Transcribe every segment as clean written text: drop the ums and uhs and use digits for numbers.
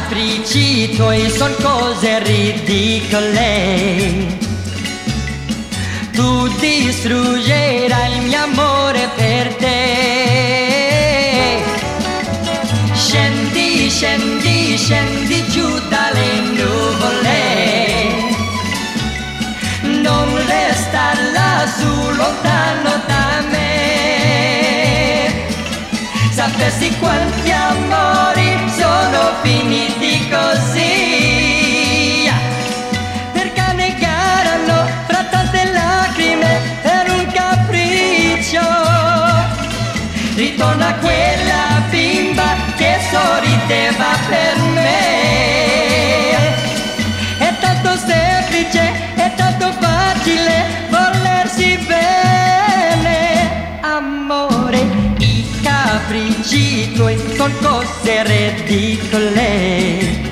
capricci tuoi son cose ridicole. Tu distruggerai il mio amore per te. Scendi, scendi, scendi giù dalle nuvole. Non resta lassù lontano da me. Sapessi quanti amori sono finiti così, perché negarono fra tante lacrime per un capriccio. Ritorna quella bimba che sorrideva per me. È tanto semplice, è tanto facile volersi bene. Amore, i capricci tuoi son cose ridicole.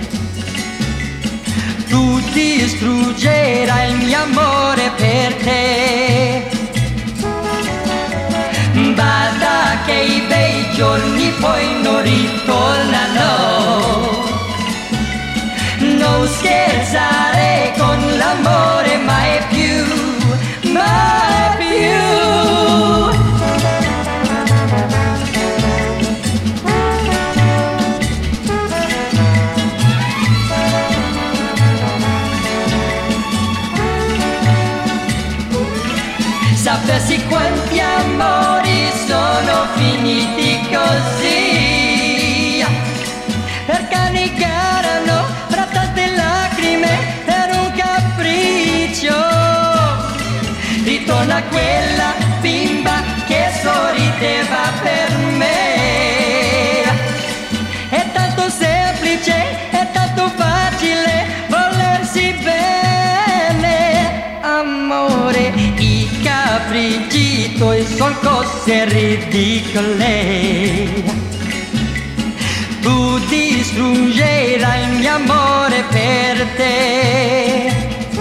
Tu distruggerai il mio amore per te. Bada che i bei giorni poi non ritornano. Non scherzare con l'amore mai più, mai più. Sapessi quanti amori sono finiti così, perché negarono fra tante lacrime per un capriccio. Ritorna quella bimba che sorrideva per me. È tanto semplice, è tanto facile volersi bene. Amore, i capricci tuoi son cose ridicole. Tu distruggerai il mio amore per te.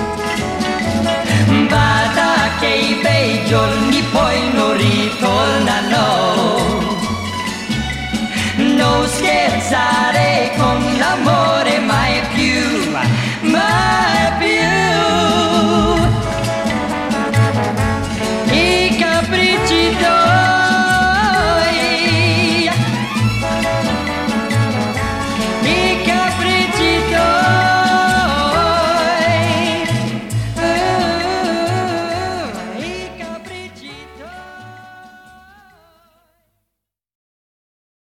Bada che i bei giorni poi non ritornano. Non scherzo